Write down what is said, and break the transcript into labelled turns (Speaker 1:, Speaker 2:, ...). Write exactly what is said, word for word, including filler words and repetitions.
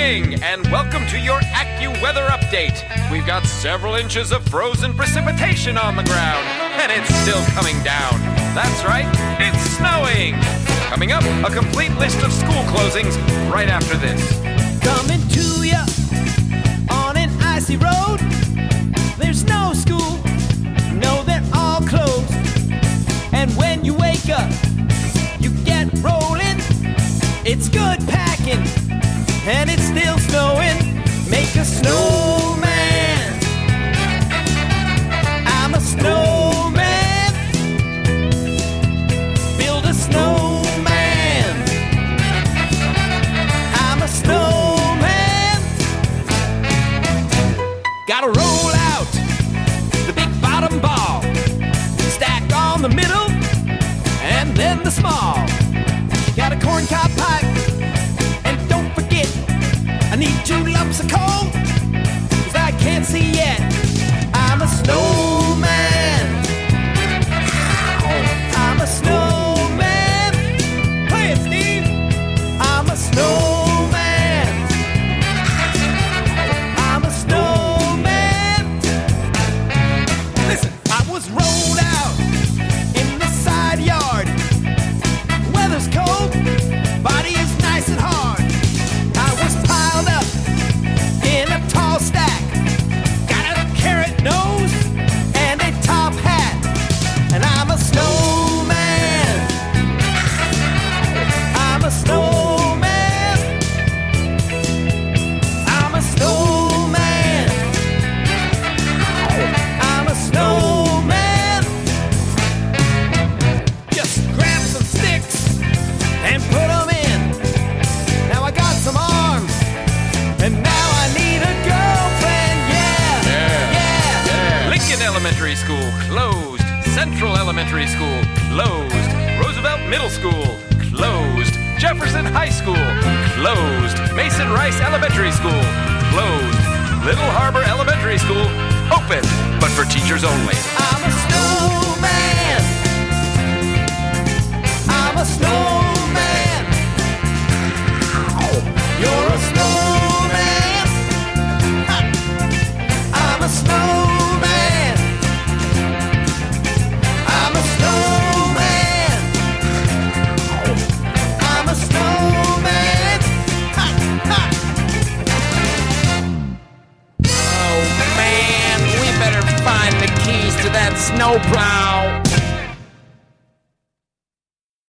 Speaker 1: morning, and welcome to your AccuWeather update. We've got several inches of frozen precipitation on the ground, and it's still coming down. That's right, it's snowing. Coming up, a complete list of school closings right after this.
Speaker 2: Coming to ya on an icy road. There's no school, no, they're all closed. And when you wake up, you get rolling. It's good packing, and it's still snowing. Make a snowman. I'm a snowman. Build a snowman. I'm a snowman. Gotta roll out the big bottom ball, stack on the middle, and then the small. Got a corncob pipe, and don't forget, I need two lumps of coal, cause I can't see yet. I'm a snowman. I'm a snowman. Play it, Steve. I'm a snowman. I'm a snowman. Listen, I was rolled out in the side yard. Weather's cold, body is nice and hard. I was piled up in a tall stack. Got a carrot nose and a top hat. And I'm a snowman. I'm a snowman. I'm a snowman. I'm a snowman. Just grab some sticks and put them in. Now I got some arms, and now I need a girlfriend, yeah,
Speaker 1: Yeah.
Speaker 2: yeah,
Speaker 1: Yeah. Lincoln Elementary School, closed. Central Elementary School, closed. Roosevelt Middle School, closed. Jefferson High School, closed. Mason Rice Elementary School, closed. Little Harbor Elementary School, open, but for teachers only.
Speaker 2: I'm a snowman. I'm a snowman.